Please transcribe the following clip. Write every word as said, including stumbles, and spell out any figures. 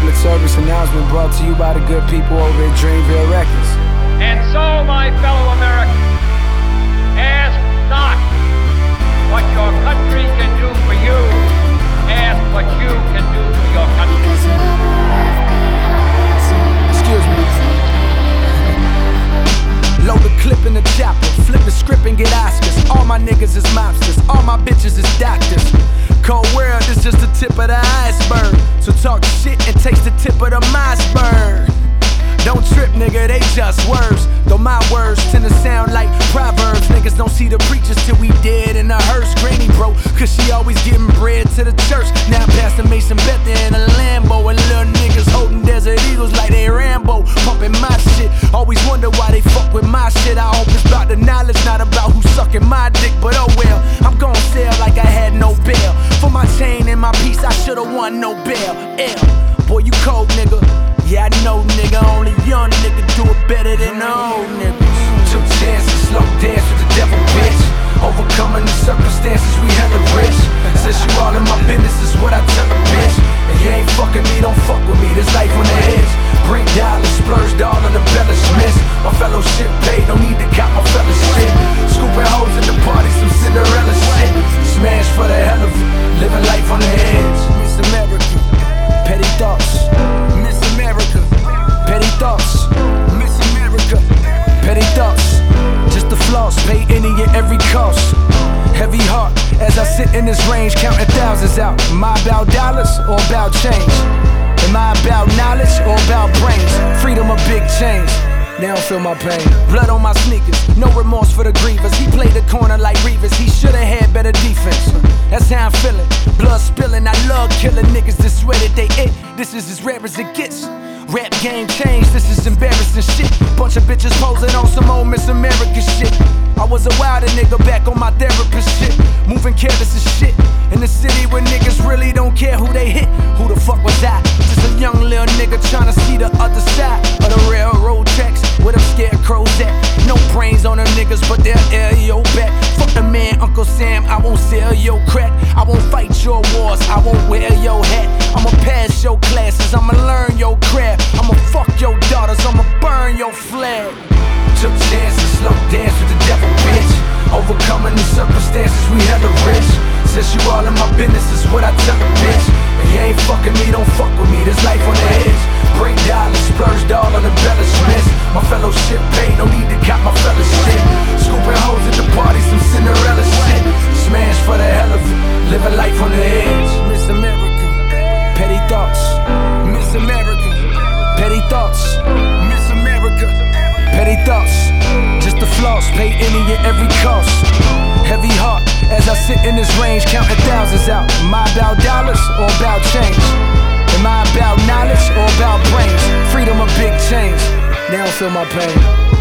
public service announcement brought to you by the good people over at Dreamville Records. And so, my fellow Americans, ask not what your country can do for you, ask what you can do for your country. Excuse me. Load the clip in the chopper, flip the script and get Oscars. All my niggas is mobsters, all my bitches is doctors. Cold world is just the tip of the iceberg, so talk shit and taste the tip of the iceberg. Don't trip, nigga, they just words. Though my words tend to sound like proverbs. Niggas don't see the preachers till we dead in a hearse. Granny broke, cause she always giving bread to the church. Now Pastor Mason Bethel in a Lambo, and little niggas holding Desert Eagles like they Rambo. Pumping my shit, always wonder why they fuck with my shit. I hope it's about the knowledge, not about who's sucking my dick. But oh well, I'm gon' sell like I had no bail. For my chain and my piece, I should've won no bail. L, boy, you cold, nigga. Yeah, I know, nigga, only young nigga do it better than the old niggas. Took chances, slow dance with the devil, bitch. Overcoming the circumstances, we hella rich. Since you all in my business is what I tell a bitch. And you ain't fucking me, don't fuck with me, there's life on the edge. Bring dollars, splurge all on the embellishments. My fellowship paid, no need to count my fellowship. Scooping hoes in the party, some Cinderella shit. Smash for the hell of it, living life on the edge. Miss America, petty thoughts. Miss America, petty thoughts. Miss America, petty thoughts. Just the floss, pay any and every cost. Heavy heart, as I sit in this range, counting thousands out. Am I about dollars or about change? Am I about knowledge or about brains? Freedom or big change? They don't feel my pain. Blood on my sneakers, no remorse for the grievers. He played the corner like Reavers, he should've had better defense. That's how I'm feeling, blood spilling. I love killing niggas that swear that they it. This is as rare as it gets. Rap game changed, this is embarrassing shit. Bunch of bitches posing on some old Miss America shit. I was a wilder nigga back on my therapist shit. Moving careless as shit. In the city where niggas really don't care who they hit. Who the fuck was I? Just a young little nigga trying to see the other side of the railroad tracks. Where them scarecrows at? No brains on them niggas, but they'll air your back. Fuck the man, Uncle Sam, I won't sell your crack. I won't fight your wars, I won't wear your hat. I'ma pass your classes, I'ma learn your craft. I'ma fuck your daughters, I'ma burn your flag. Took chances, slow dance with the devil, bitch. Overcoming the circumstances, we hella rich. Since you all in my business is what I tell a bitch. And you ain't fucking me, don't fuck with me, there's life on the edge. Bring dollars, splurged all on embellishments. My fellowship paid, no need to count my fellowship. Scooping hoes at the party, some Cinderella shit. Smash for the hell of it, living life on the edge. Miss America, petty thoughts. Miss America, petty thoughts. Miss America, petty thoughts. Just the floss, pay any and every cost. Heavy heart, as I sit in this range, counting thousands out. Am I about dollars or about change? Am I about knowledge or about brains? Freedom or big change? They don't feel my pain.